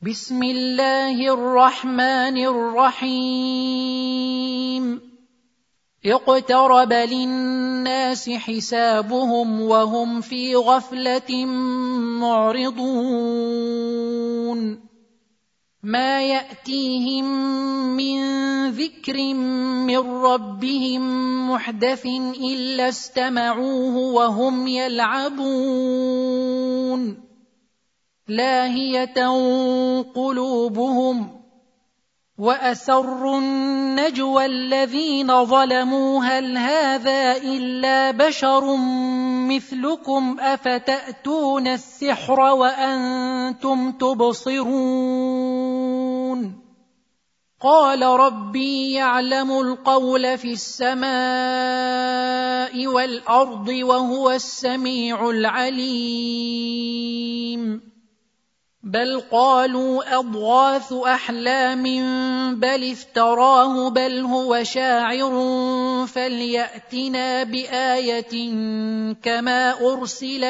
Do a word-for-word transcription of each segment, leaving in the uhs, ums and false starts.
بسم الله الرحمن الرحيم اقترب للناس حسابهم وهم في غفلة معرضون ما يأتيهم من ذكر من ربهم محدث إلا استمعوه وهم يلعبون لاهية قلوبهم وأسروا النجوى الذين ظلموا هل هذا إلا بشر مثلكم أفتأتون السحر وأنتم تبصرون قال ربي يعلم القول في السماء والأرض وهو السميع العليم بل قالوا أضغاث أحلام بل افتراه بل هو شاعر فليأتنا بآية كما أرسل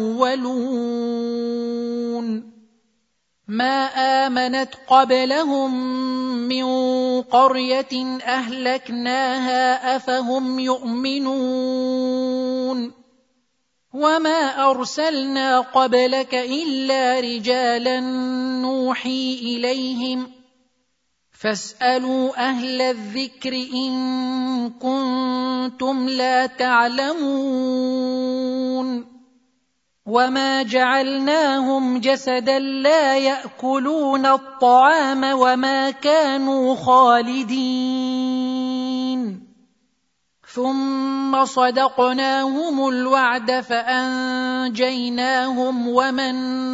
الأولون ما آمنت قبلهم من قرية أهلكناها أفهم يؤمنون وما أرسلنا قبلك إلا رجالا نوحي إليهم فاسألوا أهل الذكر إن كنتم لا تعلمون وما جعلناهم جسدا لا يأكلون الطعام وما كانوا خالدين ثم صدقناهم الوعد فأنجيناهم ومن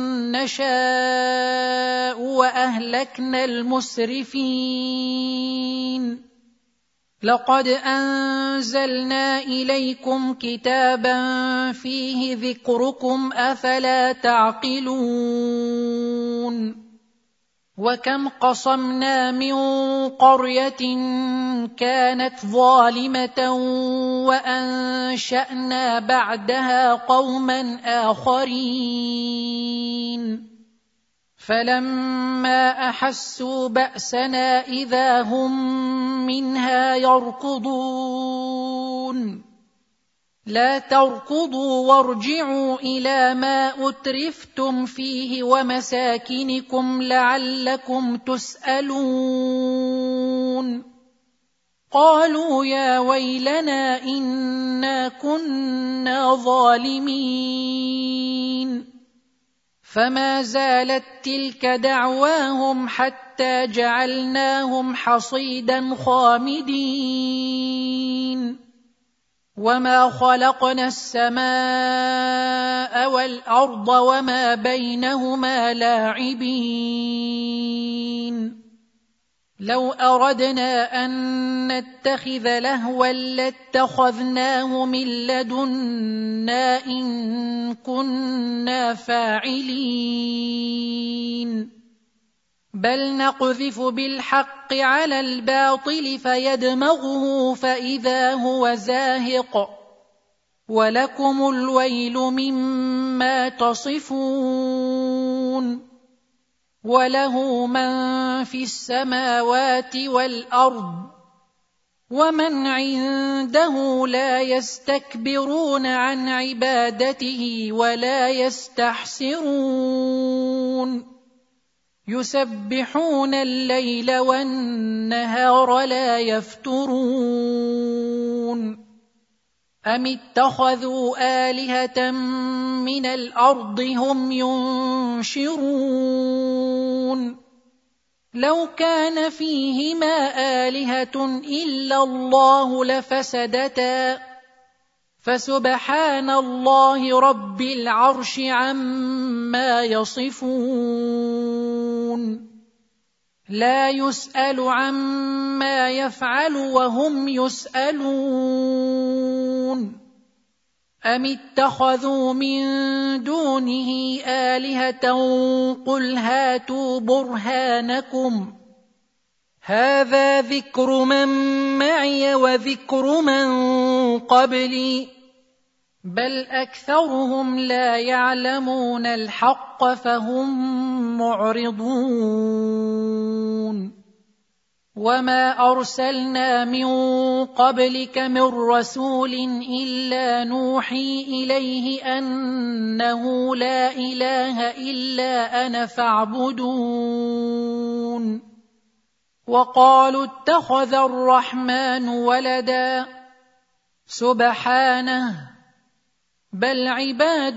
نشاء وأهلكنا المسرفين لقد أنزلنا إليكم كتابا فيه ذكركم أفلا تعقلون وكم قصمنا من قرية كانت ظالمة وأنشأنا بعدها قوما آخرين فلما أحسوا بأسنا إذا هم منها يركضون لا تركضوا وارجعوا إلى ما أترفتم فيه ومساكنكم لعلكم تسألون قالوا يا ويلنا إنا كنا ظالمين فما زالت تلك دعواهم حتى جعلناهم حصيدا خامدين وما خلقنا السماء والأرض وما بينهما لاعبين لو أردنا أن نتخذ لهوا لاتخذناه من لدنا إن كنا فاعلين بل نقذف بالحق على الباطل فيدمغه فإذا هو زاهق ولكم الويل مما تصفون وله من في السماوات والأرض ومن عنده لا يستكبرون عن عبادته ولا يستحسرون يسبحون الليل والنهار لا يفترون أم اتخذوا آلهة من الأرض هم ينشرون لو كان فيهما آلهة إلا الله لفسدتا فسبحان الله رب العرش عما يصفون لا يسأل عما يفعل وهم يسألون أم اتخذوا من دونه آلهة قل هاتوا برهانكم هذا ذكر من معي وذكر من قبلي بل أكثرهم لا يعلمون الحق فهم معرضون وما أرسلنا من قبلك من رسول إلا نوحي إليه أنه لا إله إلا أنا فاعبدون وقالوا اتخذ الرحمن ولدا سبحانه بل عباد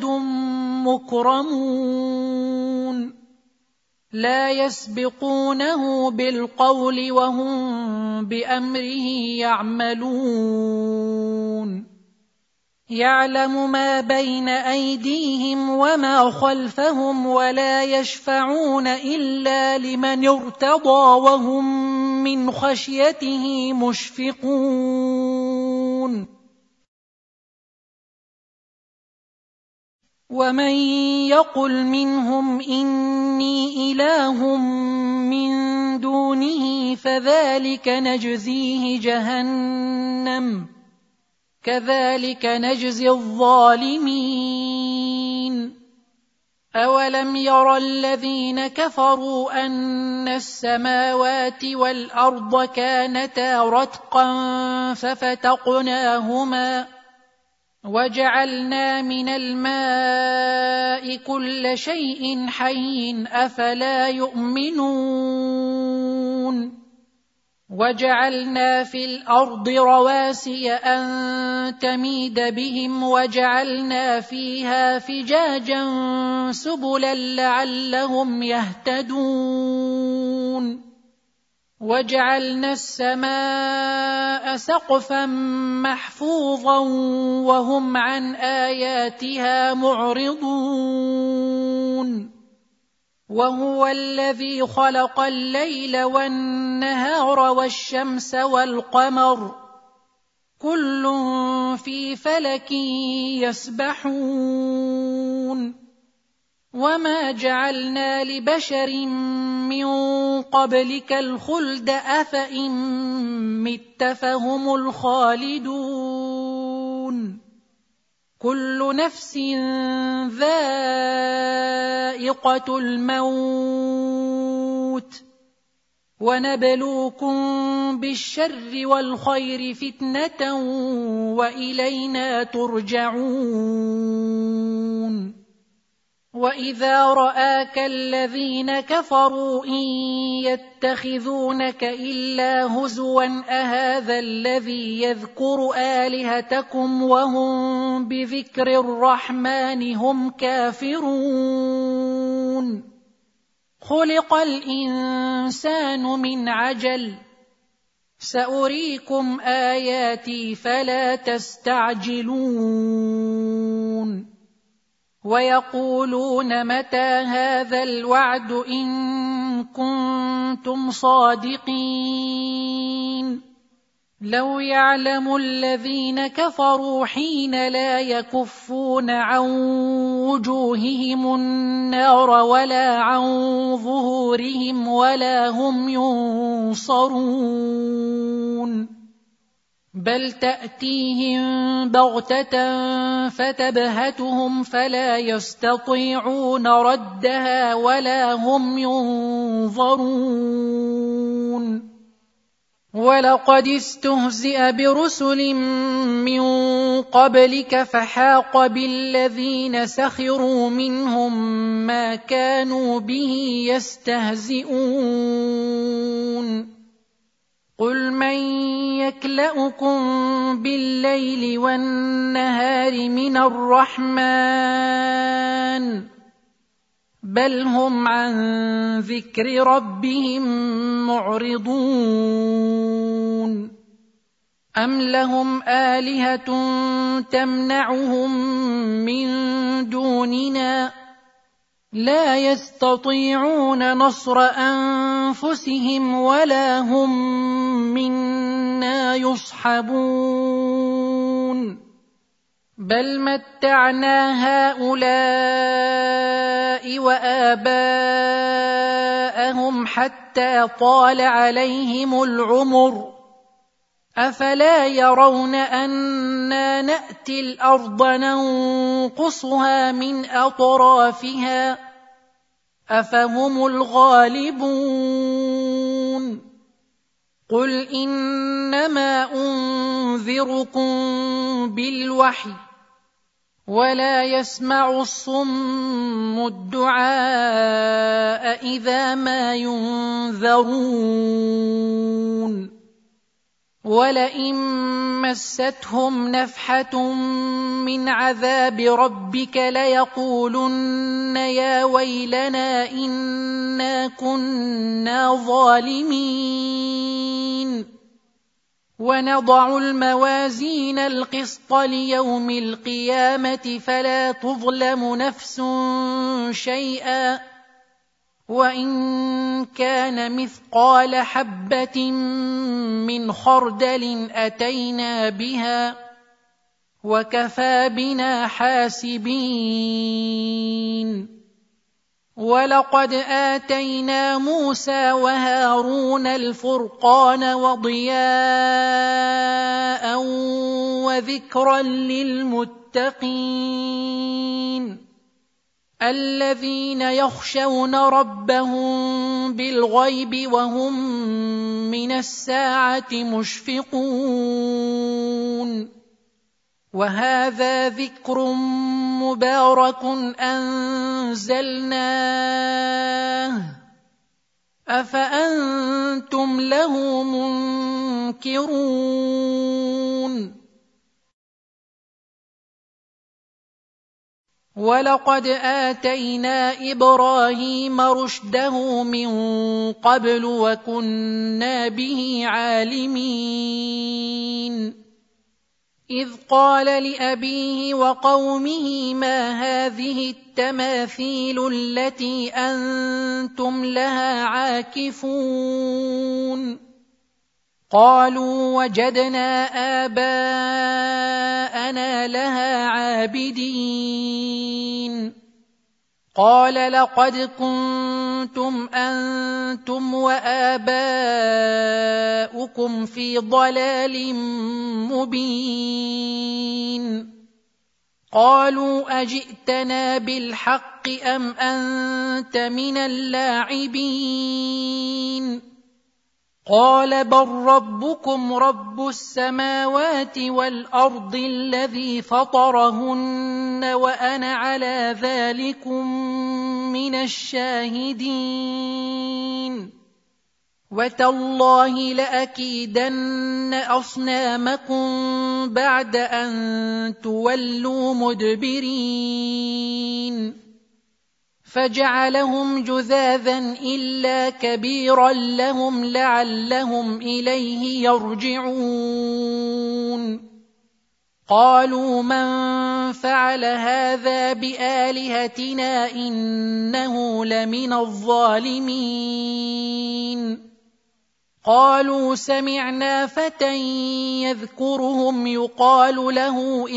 مكرمون لا يسبقونه بالقول وهم بأمره يعملون يعلم ما بين أيديهم وما خلفهم ولا يشفعون إلا لمن ارتضى وهم من خشيته مشفقون ومن يقل منهم إني إله من دونه فذلك نجزيه جهنم كذلك نجزي الظالمين أولم ير الذين كفروا أن السماوات والأرض كانتا رتقا ففتقناهما وجعلنا من الماء كل شيء حي أفلا يؤمنون وجعلنا في الأرض رواسي أن تميد بهم وجعلنا فيها فجاجا سبلا لعلهم يهتدون وجعلنا السماء سقفا محفوظا وهم عن آياتها معرضون وهو الذي خلق الليل والنهار والشمس والقمر كل في فلك يسبحون وما جعلنا لبشر من قبلك الخلد أفإن مت فهم الخالدون كل نفس ذائقة الموت ونبلوكم بالشر والخير فتنة وإلينا ترجعون وإذا رآك الذين كفروا إن يتخذونك إلا هزوا أهذا الذي يذكر آلهتكم وهم بذكر الرحمن هم كافرون خلق الإنسان من عجل سأريكم آياتي فلا تستعجلون ويقولون متى هذا الوعد إن كنتم صادقين لو يعلم الذين كفروا حين لا يكفون عن وجوههم النار ولا عن ظهورهم ولا هم ينصرون بل تأتيهم بغتة فتبهتهم فلا يستطيعون ردها ولا هم ينظرون ولقد استهزئ برسل من قبلك فحاق بالذين سخروا منهم ما كانوا به يستهزئون قل من يكلؤكم بالليل والنهار من الرحمن بل هم عن ذكر ربهم معرضون أم لهم آلهة تمنعهم من دوننا لا يستطيعون نصر أنفسهم ولا هم منا يصحبون بل متعنا هؤلاء وآباءهم حتى طال عليهم العمر أفلا يرون أنا نأتي الأرض ننقصها من أطرافها أفهم الغالبون قل إنما أنذركم بالوحي ولا يسمع الصم الدعاء إذا ما ينذرون ولئن مستهم نفحة من عذاب ربك ليقولن يا ويلنا إنا كنا ظالمين ونضع الموازين القسط ليوم القيامة فلا تظلم نفس شيئا وإن كان مثقال حبة من خردل أتينا بها وكفى بنا حاسبين ولقد آتينا موسى وهارون الفرقان وضياء وذكرا للمتقين الذين يخشون ربهم بالغيب وهم من الساعة مشفقون وهذا ذكر مبارك أنزلناه أفأنتم له منكرون ولقد آتينا إبراهيم رشده من قبل وكنا به عالمين إذ قال لأبيه وقومه ما هذه التماثيل التي أنتم لها عاكفون قالوا وجدنا آباءنا لها عابدين قال لقد كنتم أنتم وآباؤكم في ضلال مبين قالوا أجئتنا بالحق أم أنت من اللاعبين قال بل ربكم رب السماوات والأرض الذي فطرهن وأنا على ذلكم من الشاهدين وتالله لأكيدن أصنامكم بعد أن تولوا مدبرين فجعلهم جذاذا إلا كبيرا لهم لعلهم إليه يرجعون قالوا من فعل هذا بآلهتنا إنه لمن الظالمين قالوا سمعنا فتى يذكرهم يقال له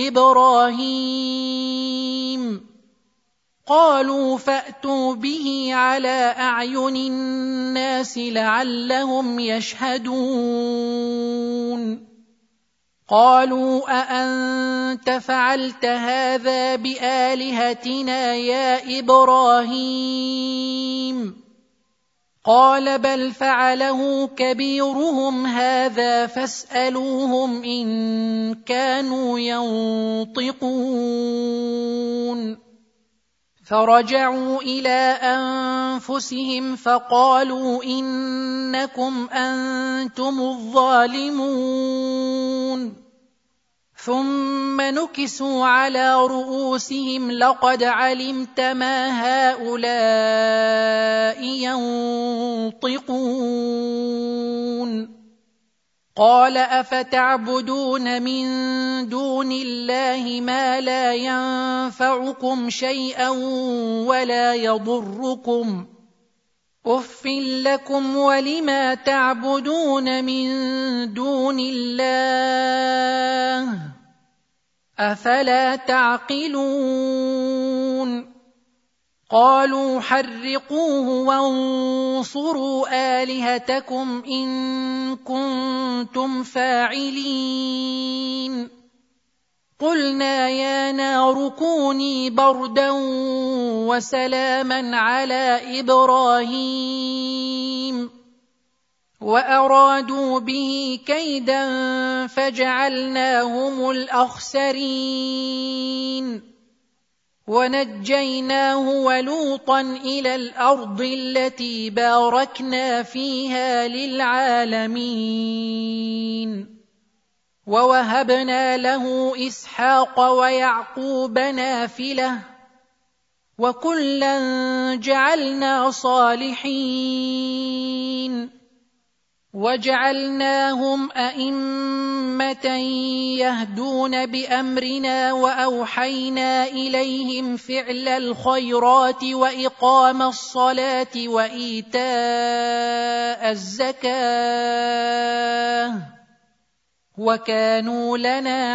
إبراهيم قالوا فأتوا به على أعين الناس لعلهم يشهدون قالوا أأنت فعلت هذا بآلهتنا يا إبراهيم قال بل فعله كبيرهم هذا فاسألوهم إن كانوا ينطقون فرجعوا إلى أنفسهم فقالوا إنكم أنتم الظالمون ثم نكسوا على رؤوسهم لقد علمت ما هؤلاء ينطقون قال أفتعبدون من دون الله ما لا ينفعكم شيئا ولا يضركم أف لكم ولما تعبدون من دون الله أفلا تعقلون قالوا حرقوه وانصروا آلهتكم إن كنتم فاعلين قلنا يا نار كوني بردا وسلاما على إبراهيم وأرادوا به كيدا فجعلناهم الأخسرين ونجيناه ولوطا إلى الأرض التي باركنا فيها للعالمين ووهبنا له إسحاق ويعقوب نافلة وكلا جعلنا صالحين وجعلناهم أئمة يهدون بأمرنا وأوحينا إليهم فعل الخيرات وإقام الصلاة وإيتاء الزكاة وكانوا لنا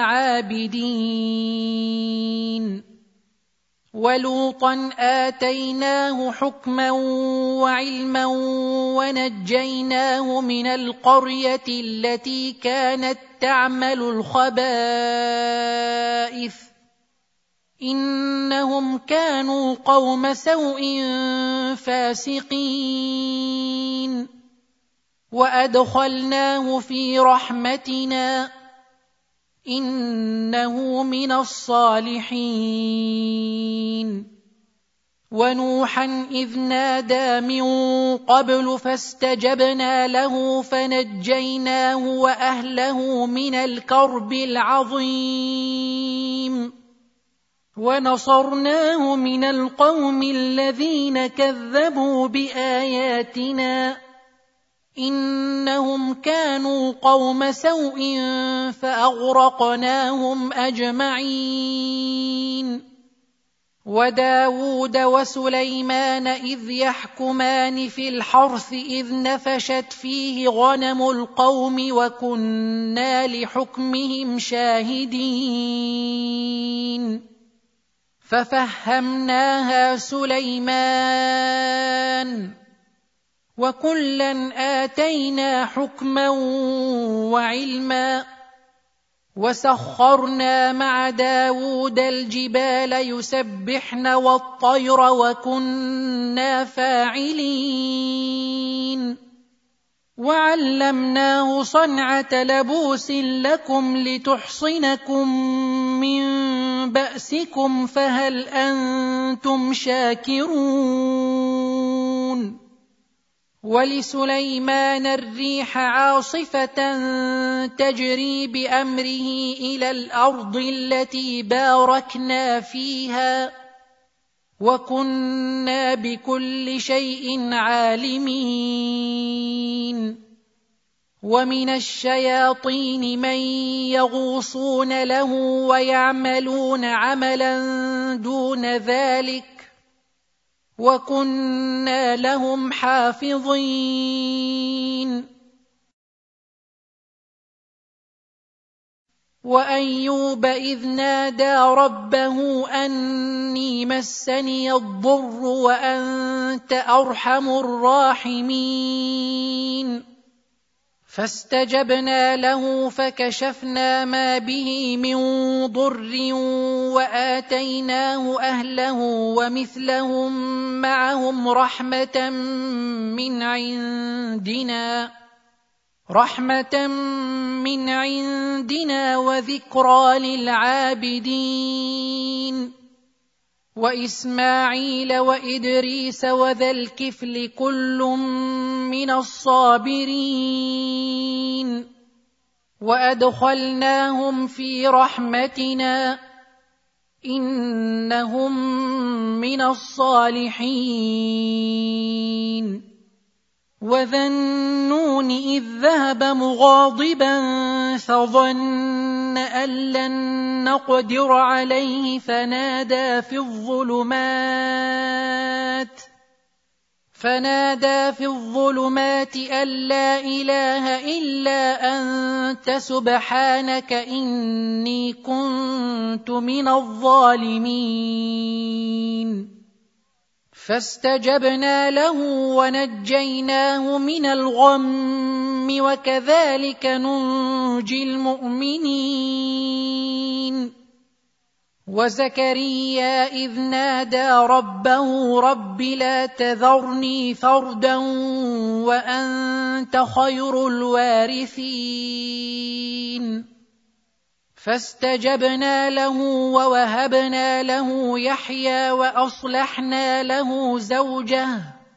عابدين ولوطا آتيناه حكما وعلما ونجيناه من القرية التي كانت تعمل الخبائث إنهم كانوا قوم سوء فاسقين وأدخلناه في رحمتنا إنه من الصالحين ونوحا إذ نادى من قبل فاستجبنا له فنجيناه وأهله من الكرب العظيم ونصرناه من القوم الذين كذبوا بآياتنا إنهم كانوا قوم سوء فأغرقناهم أجمعين وداود وسليمان إذ يحكمان في الحرث إذ نفشت فيه غنم القوم وكنا لحكمهم شاهدين ففهمناها سليمان وكلا آتينا حكما وعلما وسخرنا مع داود الجبال يسبحن والطير وكنا فاعلين وعلمناه صنعة لبوس لكم لتحصنكم من بأسكم فهل أنتم شاكرون ولسليمان الريح عاصفة تجري بأمره إلى الأرض التي باركنا فيها وكنا بكل شيء عالمين ومن الشياطين من يغوصون له ويعملون عملا دون ذلك وكنا لهم حافظين وأيوب إذ نادى ربه أني مسني الضر وأنت أرحم الراحمين فاستجبنا له فكشفنا ما به من ضر وآتيناه أهله ومثلهم معهم رحمة من عندنا رحمة من عندنا وذكرى للعابدين وإسماعيل وإدريس وذا الكفل كل من الصابرين وأدخلناهم في رحمتنا إنهم من الصالحين وذا النون إذ ذهب مغاضبا فظن أن لن نقدر عليه فنادى في الظلمات فنادى في الظلمات أن لا إله إلا أنت سبحانك إني كنت من الظالمين فاستجبنا له ونجيناه من الغم وكذلك ننجي المؤمنين. وزكريا إذ نادى ربه رب لا تذرني فردا وأنت خير الوارثين. فاستجبنا له ووهبنا له يحيى وأصلحنا له زوجه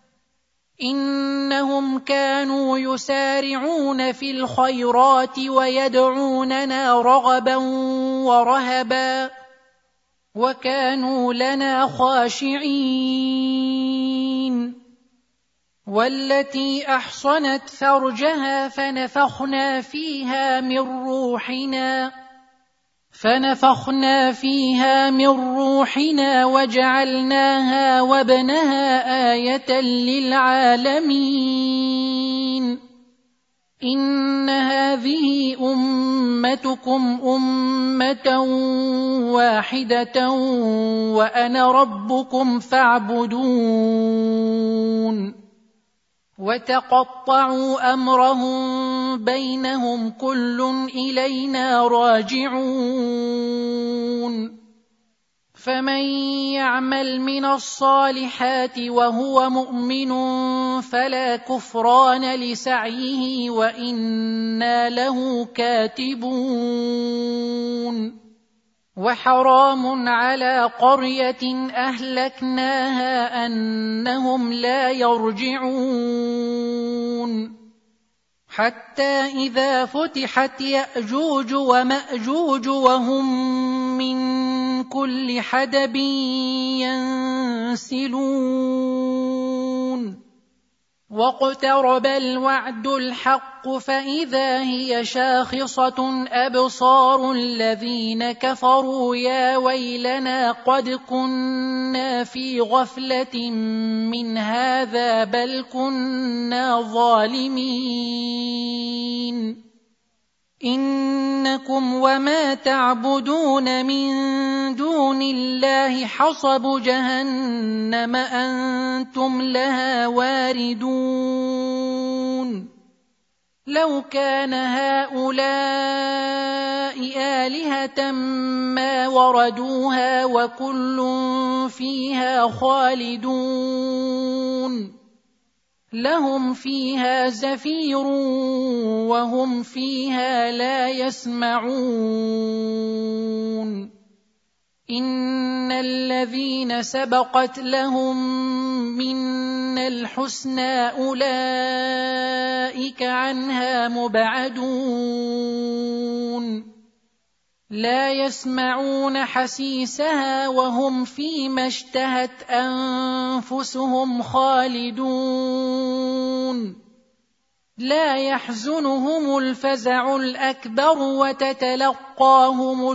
إنهم كانوا يسارعون في الخيرات ويدعوننا رغبا ورهبا وكانوا لنا خاشعين. والتي أحصنت فرجها فنفخنا فيها من روحنا فنفخنا فيها من روحنا وجعلناها وابنها آية للعالمين. إن هذه أمتكم أمة واحدة وأنا ربكم فاعبدون. وتقطعوا أمرهم بينهم كل إلينا راجعون. فمن يعمل من الصالحات وهو مؤمن فلا كفران لسعيه وإنا له كاتبون. وحرام على قرية أهلكناها أنهم لا يرجعون. حتى إذا فتحت يأجوج ومأجوج وهم من كل حدب ينسلون. واقترب الوعد الحق فإذا هي شاخصة أبصار الذين كفروا يا ويلنا قد كنا في غفلة من هذا بل كنا ظالمين. إنكم وما تعبدون من دون الله حصب جهنم أنتم لها واردون. لو كان هؤلاء آلهة ما وردوها وكل فيها خالدون. لهم فيها زفير وهم فيها لا يسمعون. إن الذين سبقت لهم منا الحسنى أولئك عنها مبعدون. لا يسمعون حسيسها وهم فيما اشتهت أنفسهم خالدون. لا يحزنهم الفزع الأكبر وتتلقاهم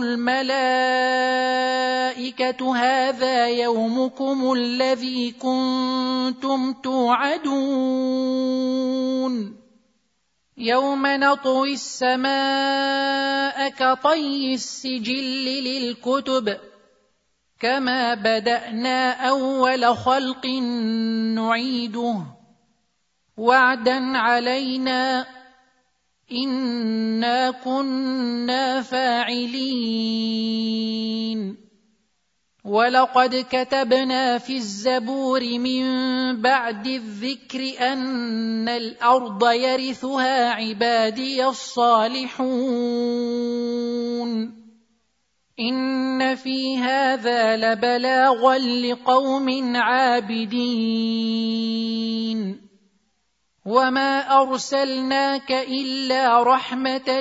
الملائكة هذا يومكم الذي كنتم توعدون. يوم نطوي السماء كطي السجل للكتب كما بدأنا أول خلق نعيده وعدا علينا إنا كنا فاعلين. ولقد كتبنا في الزبور من بعد الذكر أن الأرض يرثها عبادي الصالحون. إن في هذا لبلاغا لقوم عابدين. وما أرسلناك إلا رحمة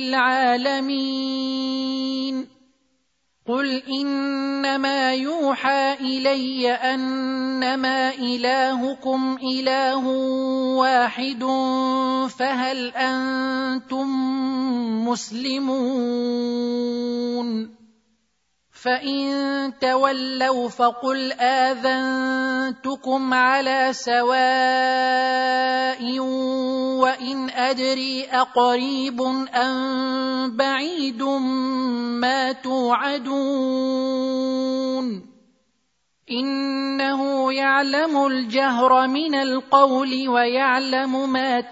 للعالمين. قل إنما يوحى إلي أنما إلهكم إله واحد فهل أنتم مسلمون؟ فإن تولوا فقل آذنتكم على سواء وإن أدري أقريب أم بعيد ما توعدون. إنه يعلم الجهر من القول ويعلم ما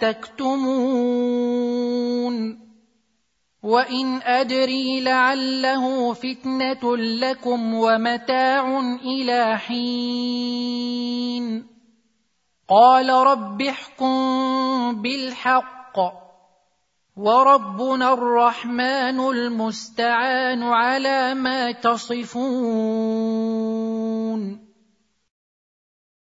تكتمون وإن أدري لعله فتنة لكم ومتاع إلى حين قال رب احكم بالحق وربنا الرحمن المستعان على ما تصفون.